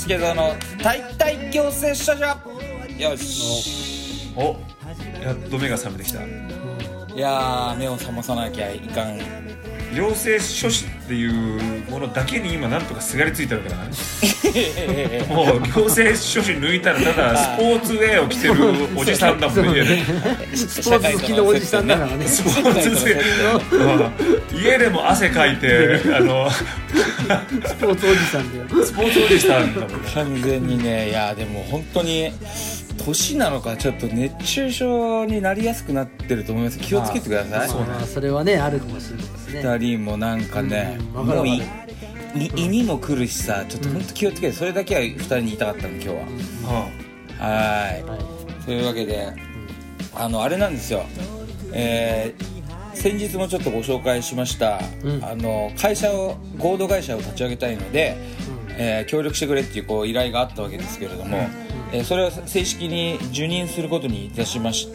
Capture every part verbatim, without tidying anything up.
スケートの体体矯正処女。よし、 お、やっと目が覚めてきた。 いやー目を覚まさなきゃいかん。 養成書士っていうものだけに今なんとかすがりついてるからねもう養成書士抜いたらただスポーツウェアを着てるおじさんだもんねスポーツ好きのおじさんだからね。 スポーツウェア家でも汗かいてあのスポーツおじさんだよ。 スポーツおじさんだもんね完全にね。いやでも本当に年なのかちょっと熱中症になりやすくなってると思います。気をつけてください。 そうね、それはねあるかもしれないですね。 ふたりもなんかね、 うん、もうい胃にも来るしさ、ちょっと本当気をつけて、それだけはふたりに言いたかったの今日は、うん、はーい、はい、というわけで、うん、あのあれなんですよ、えー、先日もちょっとご紹介しました、うん、あの会社を合同会社を立ち上げたいので、うんえー、協力してくれっていう、こう依頼があったわけですけれども、うんえー、それを正式に受任することにいたしまして、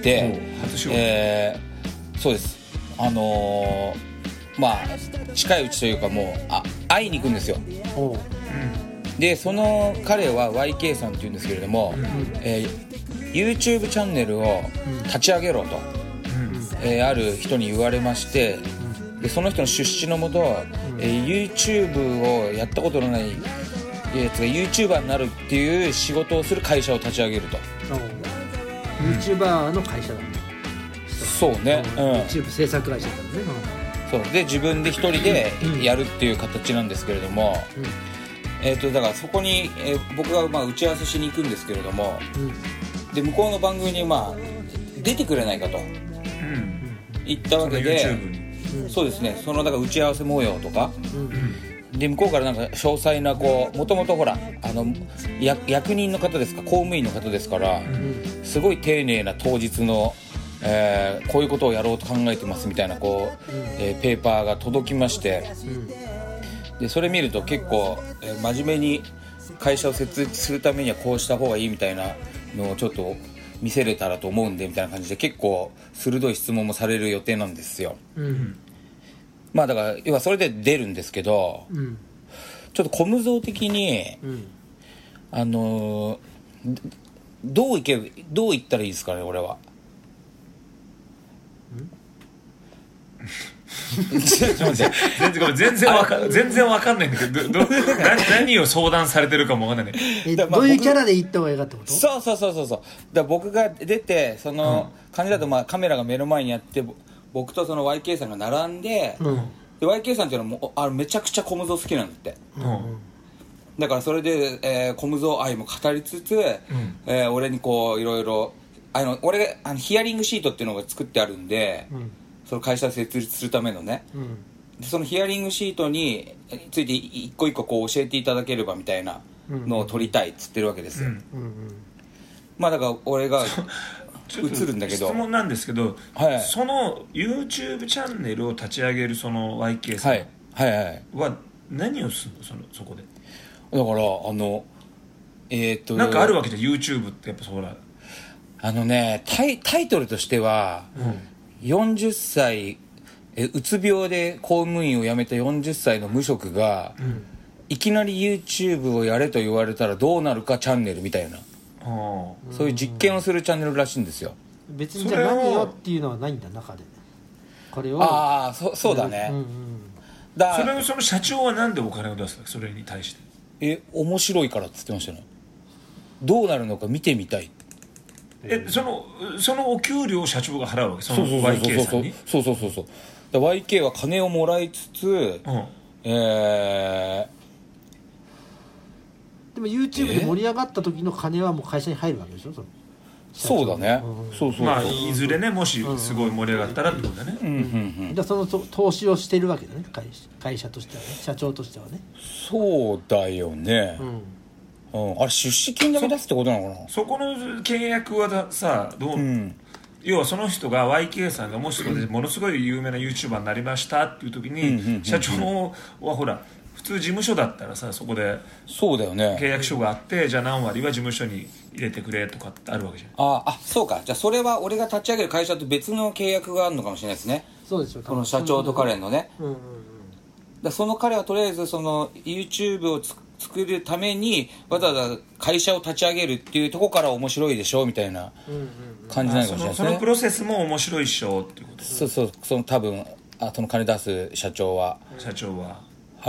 うんえー、そうです、あのーまあ近いうちというかもうあ会いに行くんですよ。おう、うん、でその彼は ワイケー さんっていうんですけれども、うんえー、YouTube チャンネルを立ち上げろと、うんえー、ある人に言われまして、うん、でその人の出資のもと、うんえー、YouTube をやったことのないやつが YouTuber になるっていう仕事をする会社を立ち上げると。 YouTuber の会社なんだ。 そうね、うん、 YouTube 制作会社だね、うんそうで自分で一人でやるっていう形なんですけれども、うんえー、とだからそこに、えー、僕がまあ打ち合わせしに行くんですけれども、うん、で向こうの番組にまあ出てくれないかと、うん、言ったわけで、うん、そうですね、そのだから打ち合わせ模様とか、うん、で向こうからなんか詳細なこうもともとほらあの役人の方ですか公務員の方ですから、うん、すごい丁寧な当日のえー、こういうことをやろうと考えてますみたいなこう、うんえー、ペーパーが届きまして、うん、でそれ見ると結構、えー、真面目に会社を設立するためにはこうした方がいいみたいなのをちょっと見せれたらと思うんでみたいな感じで結構鋭い質問もされる予定なんですよ、うん、まあだから要はそれで出るんですけど、うん、ちょっと小無造的に、うん、あのー、どういけどう言ったらいいですかね俺はちょっと待って全然全然わか全然わかんないんだけどどど何を相談されてるかもわかんないね。 えどういうキャラで言った方がいいかってこと？ そうそうそうそうそう。だ僕が出てその感じだとまあカメラが目の前にあって僕とその ワイケー さんが並んで、うん、で ワイケー さんっていうのはもうあめちゃくちゃ小無造好きなんだって。うん、だからそれで、えー、小無造愛も語りつつ、うんえー、俺にこういろいろあの俺あのヒアリングシートっていうのが作ってあるんで。うんその会社を設立するためのね、うん、でそのヒアリングシートについて一個一個こう教えていただければみたいなのを取りたいっつってるわけですよ、うんうんうん、まあだから俺が映るんだけど質問なんですけど、はい、その YouTube チャンネルを立ち上げるその ワイケー さんは何をするの そのそこでだからあのえー、っとなんかあるわけじゃん YouTube ってやっぱそらあのねタイ、タイトルとしては、うんよんじゅっさいえうつ病で公務員を辞めたよんじゅっさいの無職が、うん、いきなり YouTube をやれと言われたらどうなるかチャンネルみたいな、そういう実験をするチャンネルらしいんですよ。 別にじゃあ何よっていうのはないんだ中でこれをああ そ, そうだね、うんうん、 だそれをその社長はなんでお金を出すのそれに対してえ面白いからって言ってましたね。どうなるのか見てみたい。 えそのそのお給料を社長が払うわけその ワイケー さんにそうそうそうそうそう ワイケー は金をもらいつつ、うんえー、でも YouTube で盛り上がった時の金はもう会社に入るわけでしょそのそうだね、うん、そうそうそうまあいずれねもしすごい盛り上がったらってことだね、うんうんうん、だその投資をしてるわけだね会社、会社としてはね社長としてはねそうだよね、うんうん、あれ出資金だけ出すってことなのかな。 そ, そこの契約はさどう、うん、要はその人が ワイケー さんがもしそこでものすごい有名な YouTuber になりましたっていう時に、うん、社長はほら普通事務所だったらさそこでそうだよね契約書があってじゃあ何割は事務所に入れてくれとかってあるわけじゃん。 ああそうかじゃあそれは俺が立ち上げる会社と別の契約があるのかもしれないですね。 そうですよこの社長と彼のね、うんうんうん、だその彼はとりあえずその YouTube をつ作るためにわざわざ会社を立ち上げるっていうところから面白いでしょみたいな感じなのかもしれないですね。 その、そのプロセスも面白いっしょっていうことです。 そうそうその多分あその金出す社長は社長は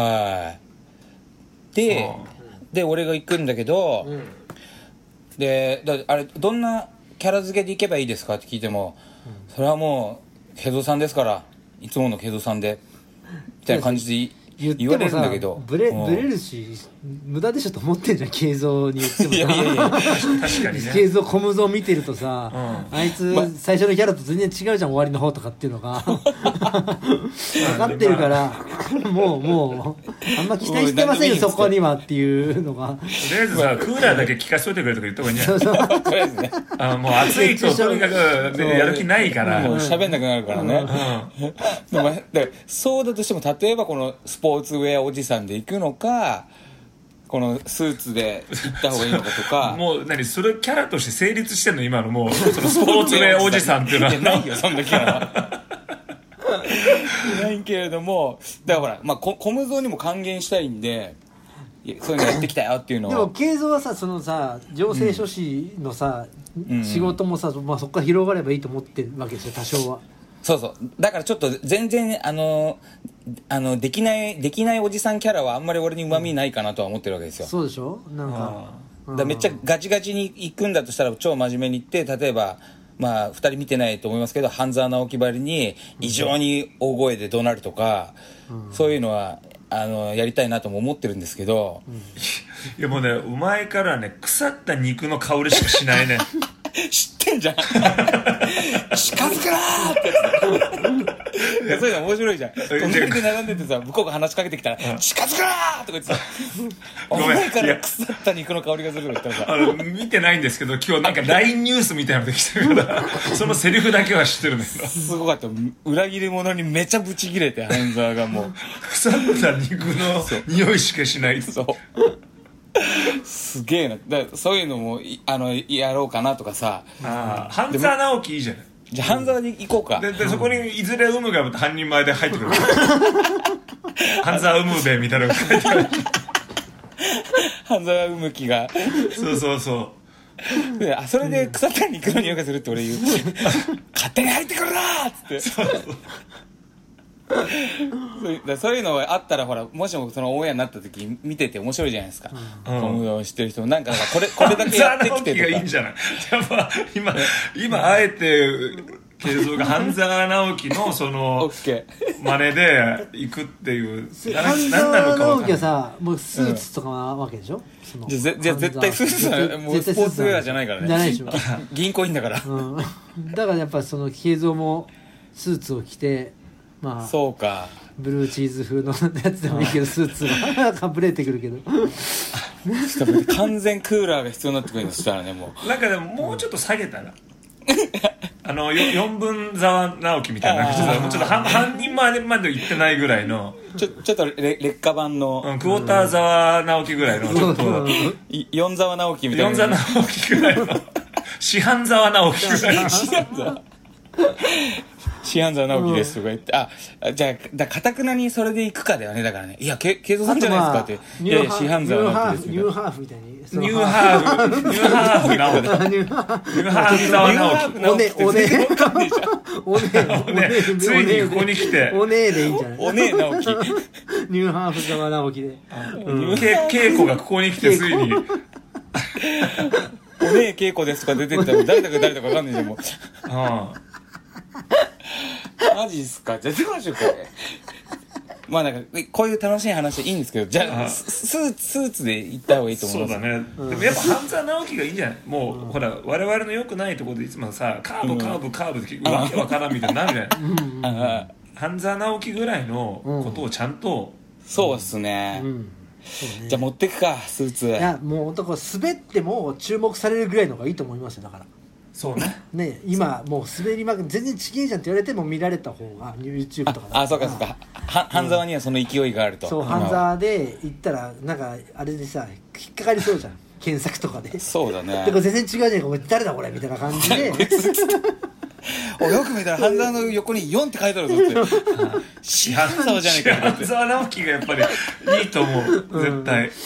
はいでで俺が行くんだけど、うん、でだあれどんなキャラ付けで行けばいいですかって聞いても、うん、それはもう慶三さんですからいつもの慶三さんでみたいな感じで言われるんだけどブレ、ブレるし無駄でしょと思ってんじゃん慶三に言ってもさいやいやいや確かにね慶三小無造見てるとさ、うん、あいつ、ま、最初のキャラと全然違うじゃん終わりの方とかっていうのが分かってるからもうもうあんま期待してませんよそこにはっていうのがとりあえずさクーラーだけ効かせといてくれとか言った方がいいんじゃないそうそうとりあえずねあもう暑いととにかくやる気ないからもう喋んなくなるからね、うんうん、でもでそうだとしても例えばこのスポーツウェアおじさんで行くのかこのスーツで行った方がいいのかとかもう何それキャラとして成立してんの今のもうそのスポーツウェアおじさんっていうのはないよそんなキャラないけれどもだからほら、まあ、小無造にも還元したいんでそういうのやってきたよっていうのをでも慶三はさそのさ行政書士のさ、うん、仕事もさ、まあ、そこから広がればいいと思ってるわけですよ多少はそうそうだからちょっと全然あのあのできないできないおじさんキャラはあんまり俺に旨味ないかなとは思ってるわけですよ、うん、 そうでしょなんかだからめっちゃガチガチに行くんだとしたら超真面目に行って例えばまあふたり見てないと思いますけど半沢直樹ばりに異常に大声で怒鳴るとか、うん、そういうのはあのやりたいなとも思ってるんですけど、うん、いやもうねうまいからね腐った肉の香りしかしないね知ってんじゃん近づくなーってやつそういうの面白いじゃん隣で並んでてさ向こうが話しかけてきたら、うん、近づくなーとか言ってさお前から腐った肉の香りがするとか言ったらさあの見てないんですけど今日なんか ライン ニュースみたいなのできてるからそのセリフだけは知ってるんですよすごかった裏切り者にめちゃブチ切れて半沢がもう腐った肉の匂いしかしないそうすげえなだそういうのもあのやろうかなとかさあ半沢直樹いいじゃないじゃあ半沢に行こうかででそこにいずれウムが半人前で入ってくる半沢ウムベみたいなのが書いてある半沢ウムキがそうそうそうであそれで腐った肉の匂いがするって俺言う勝手に入ってくるなーっつってそうそうそうだそういうのがあったらほらもしもそのオンエアになった時見てて面白いじゃないですか、うん、この知ってる人もなんかこれこれだけやってきてとかがいいんじゃないやっぱ今今あえて慶三が半沢直樹のその真似で行くっていう半沢直樹はさもうスーツとかなわけでしょ、 うん、じゃじゃ絶対スーツはもうスポーツウェアじゃないからねじゃないでしょ銀行員だから、 うん、だからやっぱその慶三もスーツを着てまあ、 そうかブルーチーズ風のやつでもいいけどスーツがかぶれてくるけど完全クーラーが必要になってくるんですしたらねもうなんかでももうちょっと下げたらあのよんぶん沢直樹みたいなもうちょっと半, 半人までまで行ってないぐらいのちょ, ちょっと劣化版の、 うん、クォーター沢直樹ぐらいのちょっと四沢直樹みたいな四沢直樹ぐらいの四半沢直樹ぐらいの四半沢四半沢直樹ですとか言って、うん、あじゃあだかたくなにそれで行くかだよねだからねいや慶三さんじゃないですかって、まあ、いやいや四半沢直樹ですニューハーフみたいにニューハーフニューハーフ直樹ニューハーフ沢直樹おねおねおねおねついにここに来ておねでいいんじゃないおね直樹ニューハーフ沢直樹で稽古がここに来てついにおね稽古ですとか出てったら誰だか誰だか分かんないじゃんもうああマジっすかじゃあどうしようかまあなんかこういう楽しい話いいんですけどじゃあスーツスーツで行った方がいいと思いますそうだね、うん、でもやっぱ半沢直樹がいいんじゃないもう、うん、ほら我々の良くないところでいつもさカーブカーブカーブってわけわからんみたいになるじゃない、うん、半沢直樹ぐらいのことをちゃんと、 うん、そうっすね、うんね、じゃあ持ってくかスーツいやもうほんとこう滑っても注目されるぐらいの方がいいと思いますよだからそうねね今もう滑りまく全然ちげえじゃんって言われても見られた方が YouTube とかああそうかそうか半沢にはその勢いがあるとそう半沢で行ったらなんかあれでさ引っかかりそうじゃん検索とかでそうだねでこれ全然違うじゃんこれ誰だこれみたいな感じでおよく見たら半沢の横によんって書いてあるぞって半沢じゃねえか半沢直樹がやっぱりいいと思う絶対、うん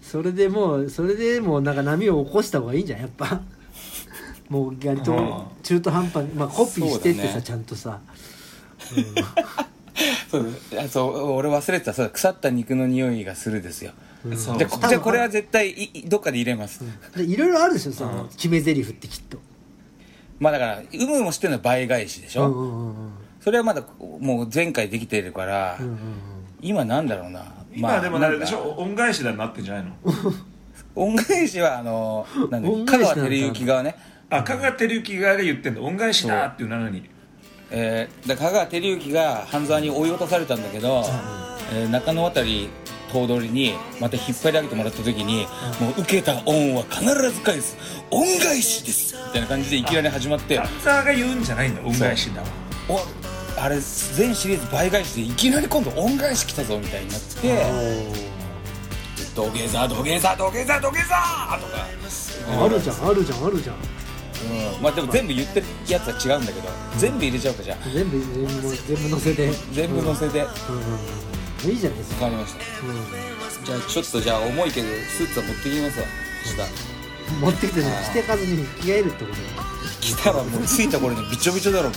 それでもうそれでもうなんか波を起こした方がいいんじゃんやっぱもう割と中途半端に、まあ、コピーしてってさ、ね、ちゃんとさ、うんそうそう俺忘れてたそう腐った肉の匂いがするですよ、うん、じゃあじゃあこれは絶対いどっかで入れます、 うん、いろいろあるでしょその、うん、決め台詞ってきっとまあだから有無もしてるのは倍返しでしょ、うんうんうん、それはまだもう前回できてるから、うんうんうん、今なんだろうな今、まあ、でもあれでしょ恩返しだなってんじゃないの恩返しはあのなんだ香川照之側ねあ香川照之側が言ってんの恩返しだっていうなのにえー、香川照之が半沢に追い落とされたんだけど、うんえー、中野渡り頭取にまた引っ張り上げてもらった時に、うん、もう受けた恩は必ず返す恩返しですみたいな感じでいきなり始まって半沢が言うんじゃないんだ恩返しだわおあれ全シリーズ倍返しでいきなり今度恩返し来たぞみたいになって土下座土下座土下座土下座とかあるじゃんあるじゃんあるじゃんうん、まあでも全部言ってるやつは違うんだけど、うん、全部入れちゃうかじゃあ全部全部全部乗せて全部乗せて、うんうん、いいじゃないですかわかりました、うん、じゃあちょっとじゃあ重いけどスーツは持ってきますわ下持ってきて着てかずに着替えるってこと着たらもうついたこれでびちょびちょだろま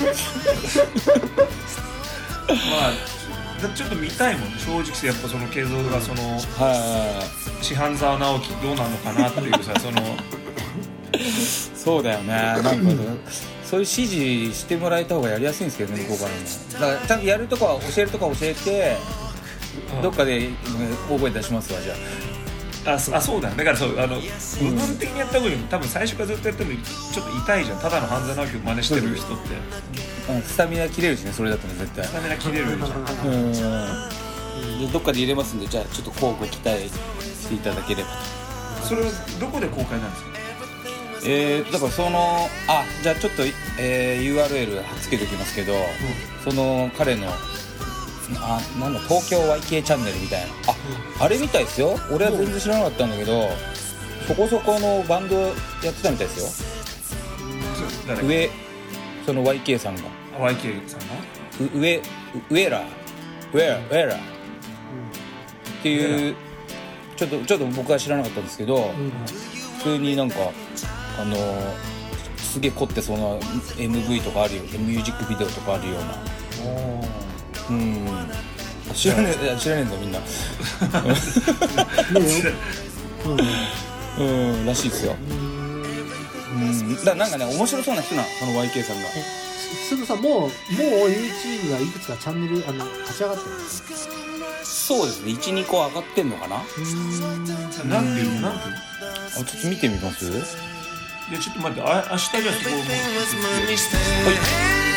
あちょっと見たいもんね正直やっぱその慶三がその、うん、師範沢直樹どうなのかなっていうさそのそうだよねなんかそういう指示してもらえた方がやりやすいんですけどね向こうからもだからちゃんとやるとこは教えるとこは教えて、うん、どっかで大声出しますわじゃあ あ, あそうだねだからそうあの部分的にやった方がいい多分最初からずっとやってるのにちょっと痛いじゃんただの半沢直樹を真似してる人ってうん、スタミナ切れるしねそれだとね絶対スタミナ切れるじゃんうんでどっかで入れますんでじゃあちょっと交互期待していただければとそれはどこで公開なんですかえー、だからそのあじゃあちょっと、えー、ユーアールエル 貼っつけておきますけど、うん、その彼のあなんだ東京 ワイケー チャンネルみたいなあ、うん、あれみたいですよ俺は全然知らなかったんだけど、うん、そこそこのバンドやってたみたいですよ、うん、上その ワイケー さんがワイケー さんがう上ウエラウエラウエラっていうちょっとちょっと僕は知らなかったんですけど、うん、普通になんかあのー、すげえ凝ってそうな エムブイ とかあるよミュージックビデオとかあるようなうん知らねえ知らねえんだみんなうん、うん、らしいですようんだからなんかね面白そうな人なこの ワイケー さんがえすぐさんもうもう YouTube がいくつかチャンネルあの立ち上がってるんですかそうですね いち,に 個上がってんのかなうーん何分何分あちょっと見てみますいやちょっと待ってあ明日じゃあそこもはい